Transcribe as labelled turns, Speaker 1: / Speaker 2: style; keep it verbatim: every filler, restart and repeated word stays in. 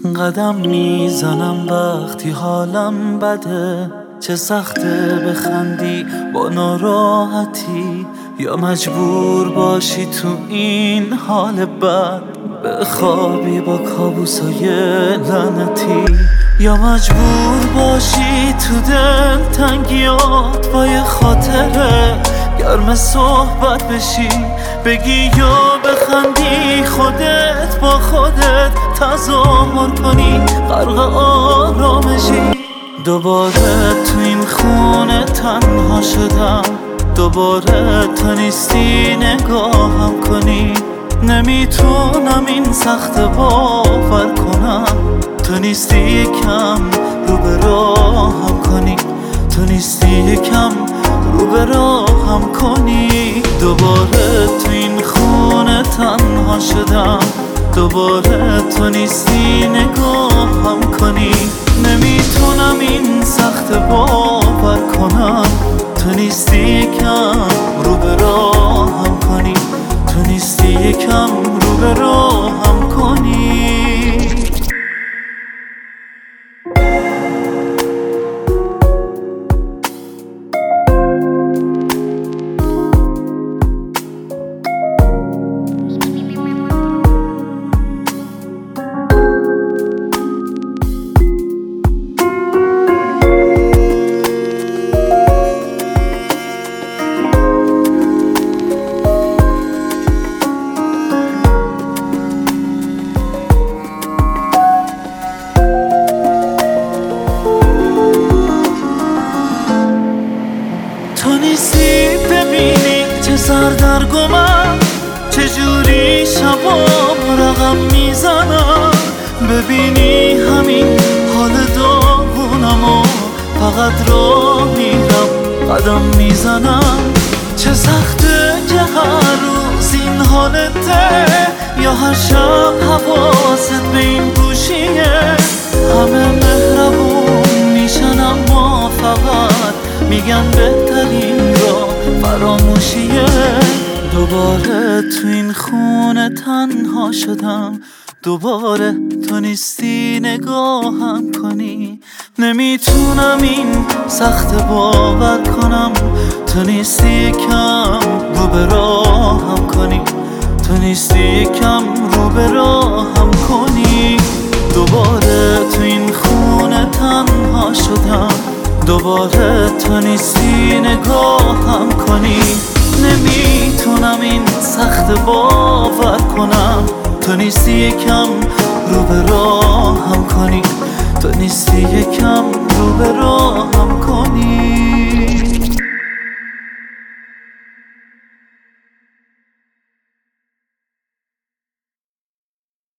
Speaker 1: قدم میزنم وقتی حالم بده، چه سخته بخندی با ناراحتی، یا مجبور باشی تو این حال بد بخوابی با کابوسای لعنتی، یا مجبور باشی تو دل تنگیات با یه خاطره گرم صحبت بشی، بگی یا بخندی خودت با خودت تظاهر کنی غرق آرامشی. دوباره تو این خونه تنها شدم، دوباره تو نیستی نگاهم کنی، نمیتونم این سخت باور کنم، تو نیستی یکم رو به راهم کنی، تو نیستی یکم رو به راهم کنی. دوباره تو این خونه تنها شدم، دوباره تو نیستی نگاهم کنی، نمیتونم این سخت باور کنم، تو نیستی یکم رو به راهم کنی، تو نیستی یکم رو به راهم کنی. تو نیستی ببینی چه سردرگمم، چجوری شبام رقم میزنم، ببینی همین حال داغونم و فقط راه میرم قدم میزنم. چه سخته که هر روز این حالته، یا هر شب حواست به این گوشیه، همه مهربون میشن اما فقط میگن بهترین راه فراموشیه. دوباره تو این خونه تنها شدم، دوباره تو نیستی نگاهم کنی، نمیتونم این سخت باور کنم، تو نیستی کم رو به راهم کنی، تو نیستی کم رو به راهم کنی. دوباره تو این خونه تنها شدم، دوباره تو نیستی نگاهم کنی، نمیتونم این سخت باور کنم، تو نیستی یکم رو به راهم کنی، تو نیستی یکم رو به راهم کنی.